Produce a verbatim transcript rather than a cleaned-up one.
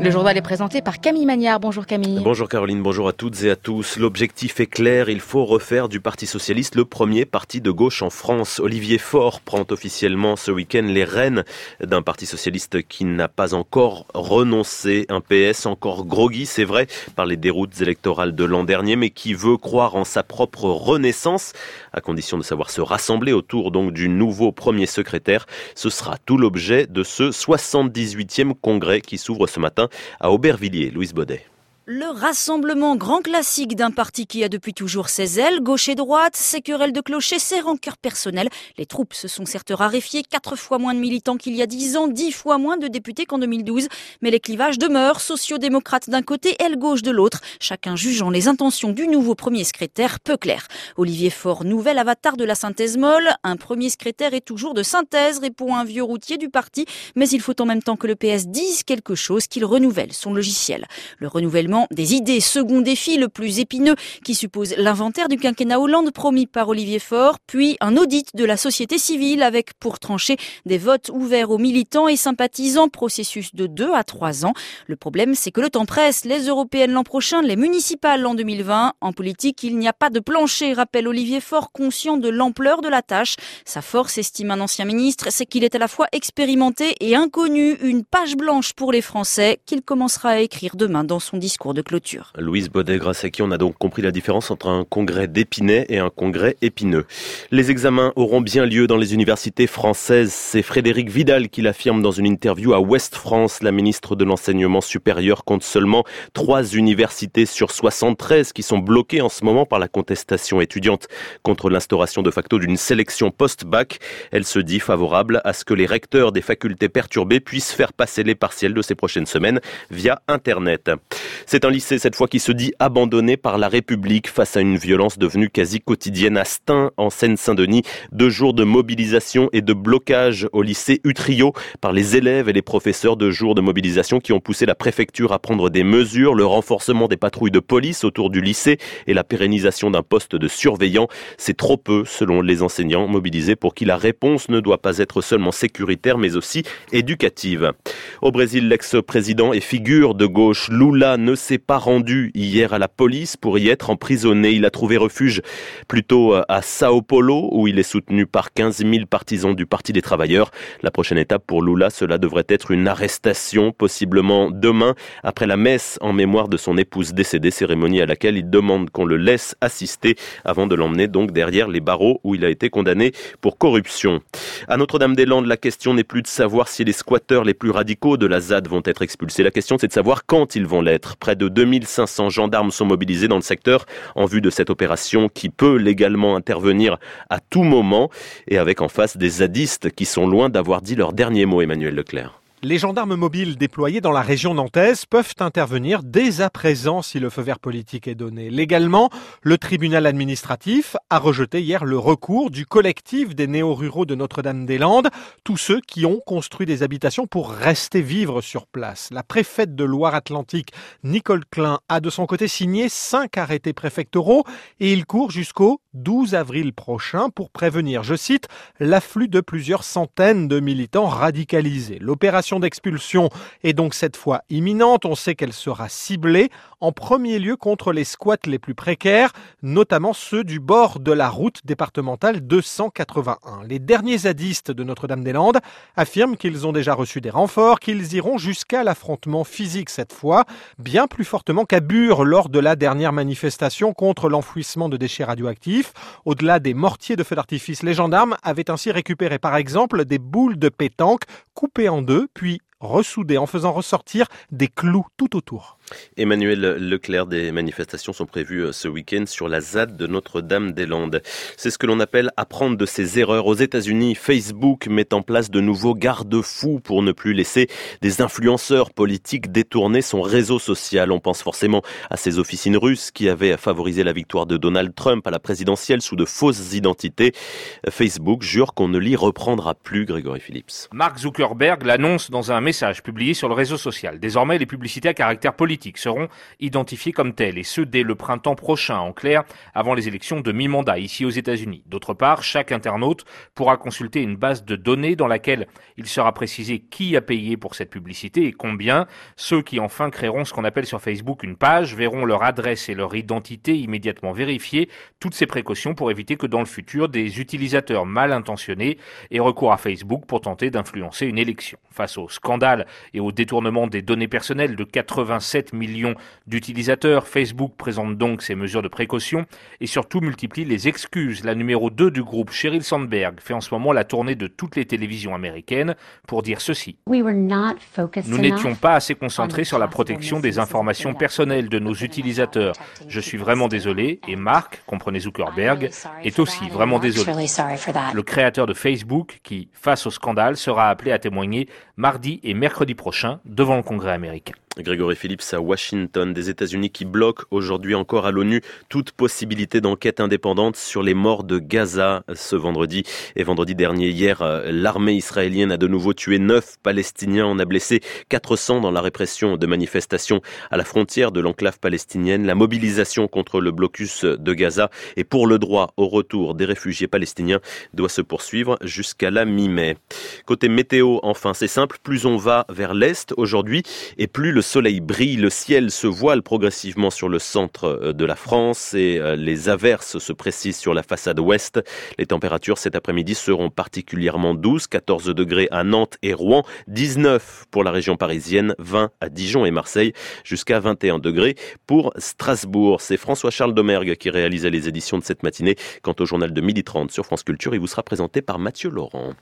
Le journal est présenté par Camille Magnard. Bonjour Camille. Bonjour Caroline, bonjour à toutes et à tous. L'objectif est clair, il faut refaire du Parti socialiste le premier parti de gauche en France. Olivier Faure prend officiellement ce week-end les rênes d'un Parti socialiste qui n'a pas encore renoncé. Un P S encore groggy, c'est vrai, par les déroutes électorales de l'an dernier, mais qui veut croire en sa propre renaissance, à condition de savoir se rassembler autour donc du nouveau premier secrétaire. Ce sera tout l'objet de ce soixante-dix-huitième congrès qui s'ouvre ce matin à Aubervilliers. Louise Baudet. Le rassemblement grand classique d'un parti qui a depuis toujours ses ailes, gauche et droite, ses querelles de clochers, ses rancœurs personnelles. Les troupes se sont certes raréfiées, quatre fois moins de militants qu'il y a dix ans, dix fois moins de députés qu'en deux mille douze. Mais les clivages demeurent, sociodémocrates d'un côté, aile gauche de l'autre, chacun jugeant les intentions du nouveau premier secrétaire peu claires. Olivier Faure, nouvel avatar de la synthèse molle. Un premier secrétaire est toujours de synthèse, répond un vieux routier du parti. Mais il faut en même temps que le P S dise quelque chose, qu'il renouvelle son logiciel. Le renouvellement des idées, second défi le plus épineux qui suppose l'inventaire du quinquennat Hollande promis par Olivier Faure, puis un audit de la société civile avec pour trancher des votes ouverts aux militants et sympathisants, processus de deux à trois ans. Le problème, c'est que le temps presse, les européennes l'an prochain, les municipales en deux mille vingt. En politique, il n'y a pas de plancher, rappelle Olivier Faure, conscient de l'ampleur de la tâche. Sa force, estime un ancien ministre, c'est qu'il est à la fois expérimenté et inconnu, une page blanche pour les Français qu'il commencera à écrire demain dans son discours de clôture. Louise Baudet, grâce à qui on a donc compris la différence entre un congrès d'Épinay et un congrès épineux. Les examens auront bien lieu dans les universités françaises. C'est Frédérique Vidal qui l'affirme dans une interview à Ouest France. La ministre de l'Enseignement supérieur compte seulement trois universités sur soixante-treize qui sont bloquées en ce moment par la contestation étudiante contre l'instauration de facto d'une sélection post-bac. Elle se dit favorable à ce que les recteurs des facultés perturbées puissent faire passer les partiels de ces prochaines semaines via Internet. C'est un lycée, cette fois, qui se dit abandonné par la République face à une violence devenue quasi quotidienne à Stein, en Seine-Saint-Denis. Deux jours de mobilisation et de blocage au lycée Utrio par les élèves et les professeurs. Deux jours de mobilisation qui ont poussé la préfecture à prendre des mesures, le renforcement des patrouilles de police autour du lycée et la pérennisation d'un poste de surveillant. C'est trop peu, selon les enseignants mobilisés, pour qui la réponse ne doit pas être seulement sécuritaire, mais aussi éducative. Au Brésil, l'ex-président et figure de gauche Lula ne s'est pas rendu hier à la police pour y être emprisonné. Il a trouvé refuge plutôt à Sao Paulo, où il est soutenu par quinze mille partisans du Parti des Travailleurs. La prochaine étape pour Lula, cela devrait être une arrestation, possiblement demain, après la messe en mémoire de son épouse décédée, cérémonie à laquelle il demande qu'on le laisse assister avant de l'emmener donc derrière les barreaux où il a été condamné pour corruption. À Notre-Dame-des-Landes, la question n'est plus de savoir si les squatteurs les plus radicaux de la Z A D vont être expulsés. La question, c'est de savoir quand ils vont l'être. Près de deux mille cinq cents gendarmes sont mobilisés dans le secteur en vue de cette opération qui peut légalement intervenir à tout moment et avec en face des zadistes qui sont loin d'avoir dit leur dernier mot, Emmanuel Leclerc. Les gendarmes mobiles déployés dans la région nantaise peuvent intervenir dès à présent si le feu vert politique est donné. Légalement, le tribunal administratif a rejeté hier le recours du collectif des néo-ruraux de Notre-Dame-des-Landes, tous ceux qui ont construit des habitations pour rester vivre sur place. La préfète de Loire-Atlantique, Nicole Klein, a de son côté signé cinq arrêtés préfectoraux et il court jusqu'au douze avril prochain pour prévenir, je cite, l'afflux de plusieurs centaines de militants radicalisés. L'opération d'expulsion est donc cette fois imminente. On sait qu'elle sera ciblée en premier lieu contre les squats les plus précaires, notamment ceux du bord de la route départementale deux cent quatre-vingt-un. Les derniers zadistes de Notre-Dame-des-Landes affirment qu'ils ont déjà reçu des renforts, qu'ils iront jusqu'à l'affrontement physique cette fois, bien plus fortement qu'à Bure lors de la dernière manifestation contre l'enfouissement de déchets radioactifs. Au-delà des mortiers de feux d'artifice, les gendarmes avaient ainsi récupéré par exemple des boules de pétanque coupées en deux, puis ressoudées en faisant ressortir des clous tout autour. Emmanuel Leclerc, des manifestations sont prévues ce week-end sur la Z A D de Notre-Dame-des-Landes. C'est ce que l'on appelle apprendre de ses erreurs. Aux États-Unis, Facebook met en place de nouveaux garde-fous pour ne plus laisser des influenceurs politiques détourner son réseau social. On pense forcément à ces officines russes qui avaient favorisé la victoire de Donald Trump à la présidentielle sous de fausses identités. Facebook jure qu'on ne l'y reprendra plus, Grégory Phillips. Mark Zuckerberg l'annonce dans un message message publié sur le réseau social. Désormais, les publicités à caractère politique seront identifiées comme telles, et ce dès le printemps prochain, en clair, avant les élections de mi-mandat ici aux États-Unis. D'autre part, chaque internaute pourra consulter une base de données dans laquelle il sera précisé qui a payé pour cette publicité et combien. Ceux qui enfin créeront ce qu'on appelle sur Facebook une page verront leur adresse et leur identité immédiatement vérifiées. Toutes ces précautions pour éviter que dans le futur, des utilisateurs mal intentionnés aient recours à Facebook pour tenter d'influencer une élection. Face au scandale et au détournement des données personnelles de quatre-vingt-sept millions d'utilisateurs, Facebook présente donc ces mesures de précaution et surtout multiplie les excuses. La numéro deux du groupe, Sheryl Sandberg, fait en ce moment la tournée de toutes les télévisions américaines pour dire ceci. Nous n'étions pas assez concentrés sur la protection des informations personnelles de nos utilisateurs. Je suis vraiment désolé et Mark, comprenez Zuckerberg, est aussi vraiment désolé. Le créateur de Facebook, qui, face au scandale, sera appelé à témoigner mardi et mercredi prochain devant le Congrès américain. Grégory Phillips à Washington, des États-Unis qui bloquent aujourd'hui encore à l'ONU toute possibilité d'enquête indépendante sur les morts de Gaza ce vendredi. Et vendredi dernier, hier, l'armée israélienne a de nouveau tué neuf Palestiniens. On a blessé quatre cents dans la répression de manifestations à la frontière de l'enclave palestinienne. La mobilisation contre le blocus de Gaza et pour le droit au retour des réfugiés palestiniens doit se poursuivre jusqu'à la mi-mai. Côté météo, enfin, c'est simple, plus on va vers l'est aujourd'hui et plus le Le soleil brille, le ciel se voile progressivement sur le centre de la France et les averses se précisent sur la façade ouest. Les températures cet après-midi seront particulièrement douces, quatorze degrés à Nantes et Rouen, dix-neuf pour la région parisienne, vingt à Dijon et Marseille, jusqu'à vingt et un degrés pour Strasbourg. C'est François-Charles Domergue qui réalisait les éditions de cette matinée. Quant au journal de midi trente sur France Culture, il vous sera présenté par Mathieu Laurent.